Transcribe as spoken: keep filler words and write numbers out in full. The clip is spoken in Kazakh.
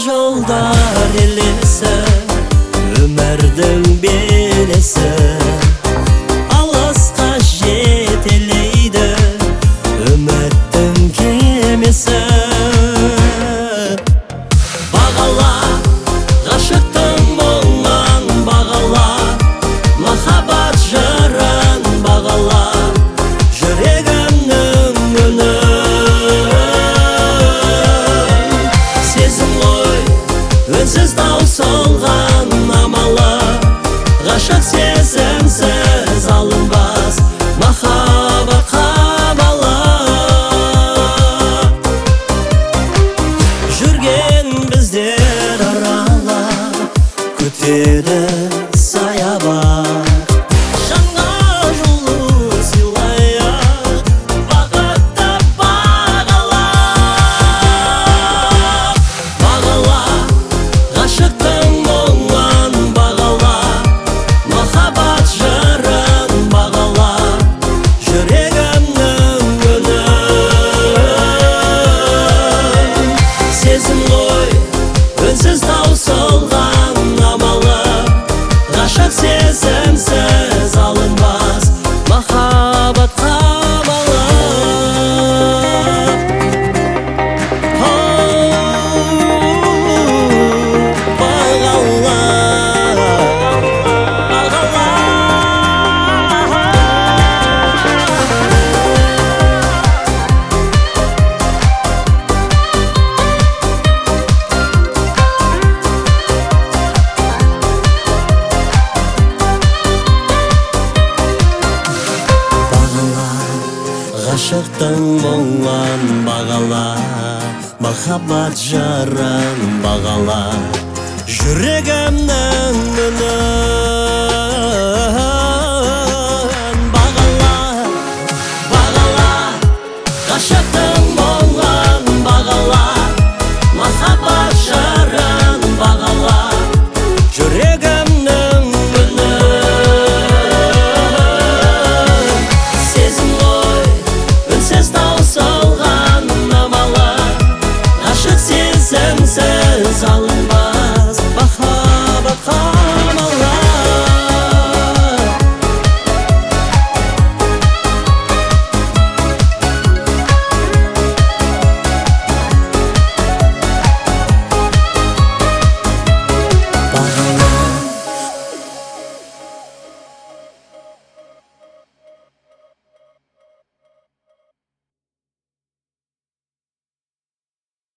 жолдар елесі, өмірдің белесі алысқа жетелейді үміттің кемесі. Бағала ғашықтың мұңын, бағала махаббат жырын, бағала жүрегімнің үнін. Сезім ғой үнсіз таусылған амалы, ғашық сезімсіз алынбас махаббат қамалы. Жүрген біздер аралап күтеді саябақ, жаңа жолы сыйлайық бақытты бағалап. Бағала ғашықтың мұңын, бағала махаббат жырын, бағала жүрегімнің үнін. Сезім ғой үнсіз таусылған амалы, ғашық сезімсіз алынбас махаббат қамалы. Бағала, бағала. Ғашықтың мұңын, бағала махаббат жырын, бағала жүрегімнің үнін.